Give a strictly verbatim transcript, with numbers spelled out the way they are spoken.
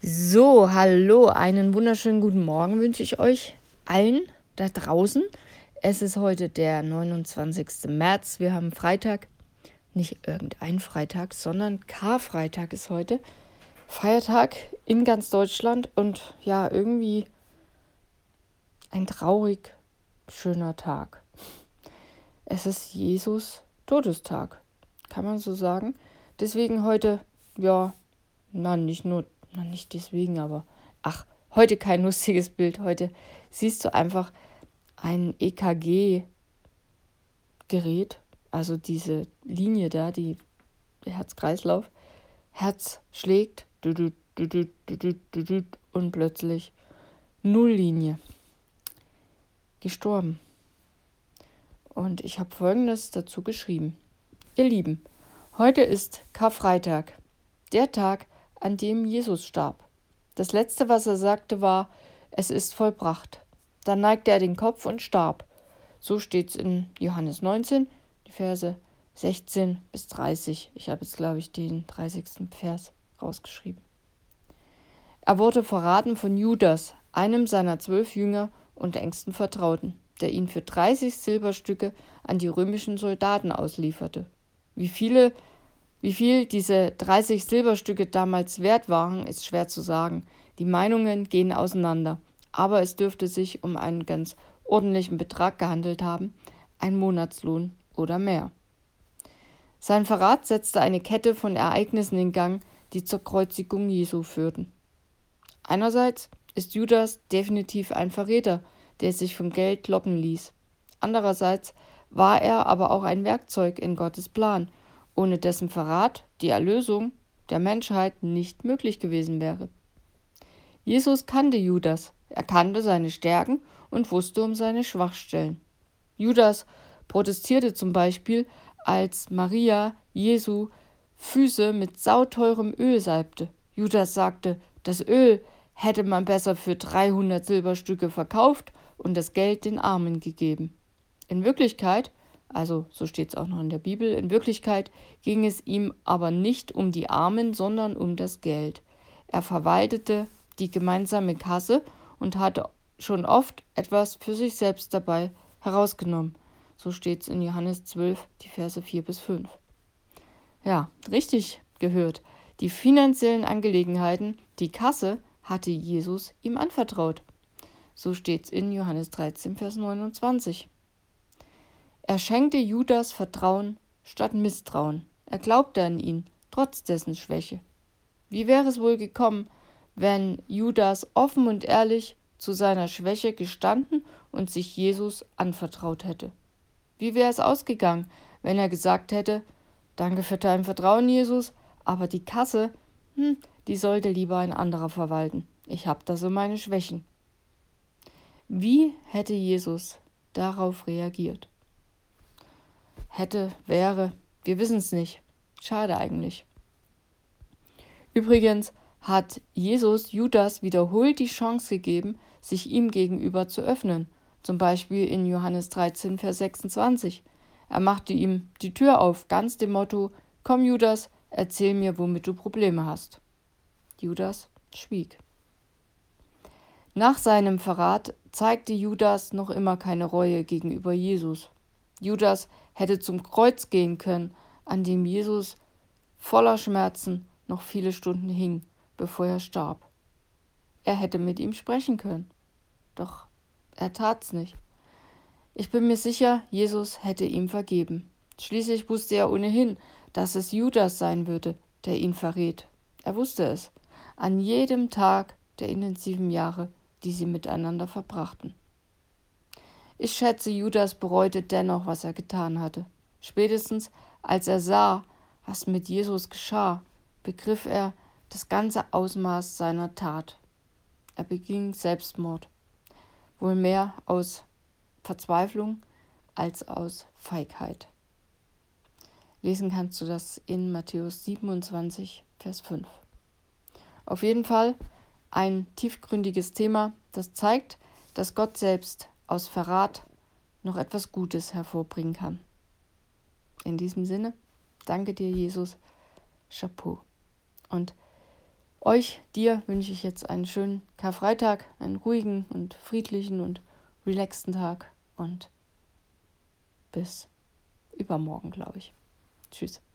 So, hallo, einen wunderschönen guten Morgen wünsche ich euch allen da draußen. Es ist heute der neunundzwanzigsten März. Wir haben Freitag, nicht irgendein Freitag, sondern Karfreitag ist heute. Feiertag in ganz Deutschland und ja, irgendwie ein traurig schöner Tag. Es ist Jesus Todestag, kann man so sagen. Deswegen heute, ja, na nicht nur, na nicht deswegen, aber ach, heute kein lustiges Bild. Heute siehst du einfach ein E K G-Gerät, also diese Linie da, die der Herz-Kreislauf. Herz schlägt düdüt, düdüt, düdüt, düdüt, und plötzlich Nulllinie. Gestorben. Und ich habe Folgendes dazu geschrieben. Ihr Lieben, heute ist Karfreitag, der Tag, an dem Jesus starb. Das Letzte, was er sagte, war, es ist vollbracht. Dann neigte er den Kopf und starb. So steht es in Johannes neunzehn, die Verse sechzehn bis dreißig. Ich habe jetzt, glaube ich, den dreißigsten Vers rausgeschrieben. Er wurde verraten von Judas, einem seiner zwölf Jünger und engsten Vertrauten, der ihn für dreißig Silberstücke an die römischen Soldaten auslieferte. Wie viele, wie viel diese dreißig Silberstücke damals wert waren, ist schwer zu sagen. Die Meinungen gehen auseinander, aber es dürfte sich um einen ganz ordentlichen Betrag gehandelt haben, ein Monatslohn oder mehr. Sein Verrat setzte eine Kette von Ereignissen in Gang, die zur Kreuzigung Jesu führten. Einerseits ist Judas definitiv ein Verräter, der sich vom Geld locken ließ. Andererseits war er aber auch ein Werkzeug in Gottes Plan, ohne dessen Verrat die Erlösung der Menschheit nicht möglich gewesen wäre. Jesus kannte Judas, er kannte seine Stärken und wusste um seine Schwachstellen. Judas protestierte zum Beispiel, als Maria Jesu Füße mit sauteurem Öl salbte. Judas sagte, das Öl hätte man besser für dreihundert Silberstücke verkauft und das Geld den Armen gegeben. In Wirklichkeit, also so steht es auch noch in der Bibel, in Wirklichkeit ging es ihm aber nicht um die Armen, sondern um das Geld. Er verwaltete die gemeinsame Kasse und hatte schon oft etwas für sich selbst dabei herausgenommen. So steht es in Johannes zwölf, die Verse vier bis fünf. Ja, richtig gehört. Die finanziellen Angelegenheiten, die Kasse, hatte Jesus ihm anvertraut. So steht es in Johannes dreizehn, Vers neunundzwanzig. Er schenkte Judas Vertrauen statt Misstrauen. Er glaubte an ihn, trotz dessen Schwäche. Wie wäre es wohl gekommen, wenn Judas offen und ehrlich zu seiner Schwäche gestanden und sich Jesus anvertraut hätte? Wie wäre es ausgegangen, wenn er gesagt hätte, danke für dein Vertrauen, Jesus, aber die Kasse, hm, die sollte lieber ein anderer verwalten. Ich habe da so meine Schwächen. Wie hätte Jesus darauf reagiert? Hätte, wäre, wir wissen es nicht. Schade eigentlich. Übrigens hat Jesus Judas wiederholt die Chance gegeben, sich ihm gegenüber zu öffnen. Zum Beispiel in Johannes dreizehn, Vers sechsundzwanzig. Er machte ihm die Tür auf, ganz dem Motto, komm Judas, erzähl mir, womit du Probleme hast. Judas schwieg. Nach seinem Verrat zeigte Judas noch immer keine Reue gegenüber Jesus. Judas hätte zum Kreuz gehen können, an dem Jesus voller Schmerzen noch viele Stunden hing, bevor er starb. Er hätte mit ihm sprechen können, doch er tat's nicht. Ich bin mir sicher, Jesus hätte ihm vergeben. Schließlich wusste er ohnehin, dass es Judas sein würde, der ihn verrät. Er wusste es, an jedem Tag der intensiven Jahre, die sie miteinander verbrachten. Ich schätze, Judas bereute dennoch, was er getan hatte. Spätestens als er sah, was mit Jesus geschah, begriff er das ganze Ausmaß seiner Tat. Er beging Selbstmord, wohl mehr aus Verzweiflung als aus Feigheit. Lesen kannst du das in Matthäus siebenundzwanzig, Vers fünf. Auf jeden Fall ein tiefgründiges Thema, das zeigt, dass Gott selbst aus Verrat noch etwas Gutes hervorbringen kann. In diesem Sinne, danke dir, Jesus. Chapeau. Und Euch, dir wünsche ich jetzt einen schönen Karfreitag, einen ruhigen und friedlichen und relaxten Tag und bis übermorgen, glaube ich. Tschüss.